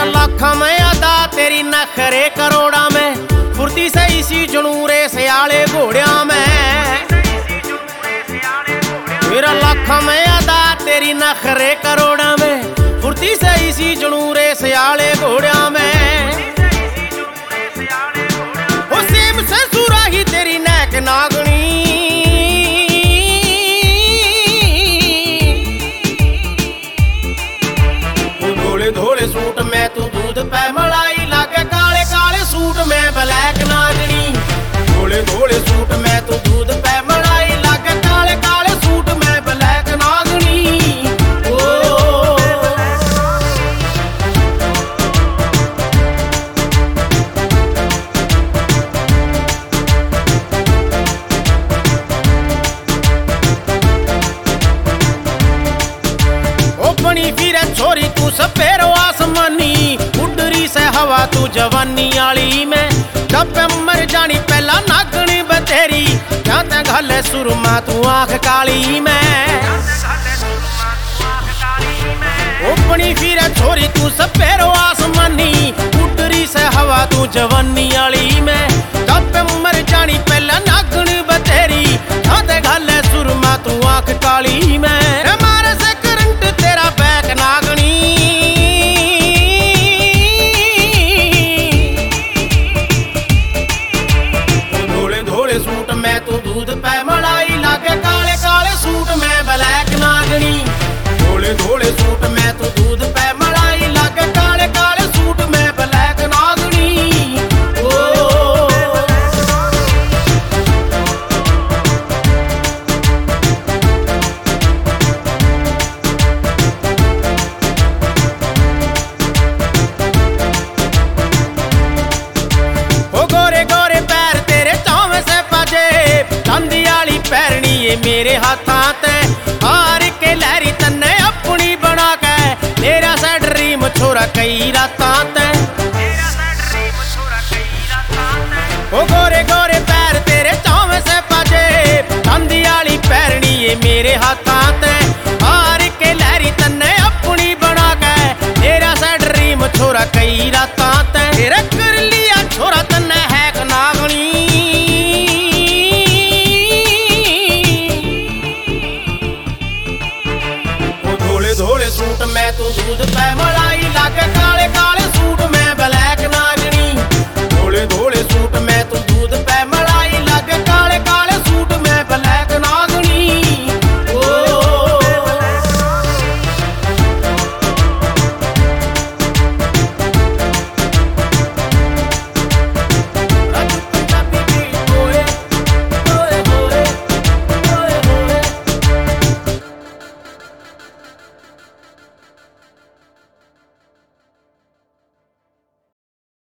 तेरा लाखा में अदा तेरी नखरे करोड़ा में, फुर्ती से इसी जनूरे सियाले घोड़िया में। तेरा लाखा में अदा तेरी नखरे करोड़ा में, फुर्ती से इसी जनूरे सियाले घोड़िया में। वो सेम से सुराही तेरी नेक नागनी, धोले सूट में तू दूध पे मलाई लागे, काले काले सूट में ब्लैक नागनी। धोले धोले सूट में तू दूध पे मलाई लागे, काले काले सूट में ब्लैक नागनी। ओ बनी फिरे छोरी तू सपेरो आसमानी, उडरी से हवा तू जवानी आली में। जब मर जानी पहला नागनी बतेरी, जाते घले सुरमा तू आंख काली में। ओपनी फिरे छोरी तू सपेरो आसमानी, उडरी से हवा तू जवानी आली में। जब मर जानी पहला नागनी बतेरी, जाते घले सुरमा तू आंख काली में। मारे से करंट तेरा बैक नागनी, सूट में तू दूध पे मलाई लागे, काले काले सूट में ब्लैक नागनी। धोले धोले सूट में तू दूध पे मलाई लागे, काले काले सूट में ब्लैक नागनी। ओ गोरे गोरे पैर तेरे चावे से पाजे, चांदी आली पैरनी ये मेरे हाथां ते। हार के लहरी तन्ने अपनी बना के, तेरा सा ड्रीम छोरा कई रातां ते। ओ गोरे गोरे पैर तेरे चावे से पाजे, चांदी आली पैरनी ये मेरे हाथां ते। हार के लहरी तन्ने अपनी बना के, तेरा सा ड्रीम छोरा कई रातां ते। तेरा कर लिया छोरा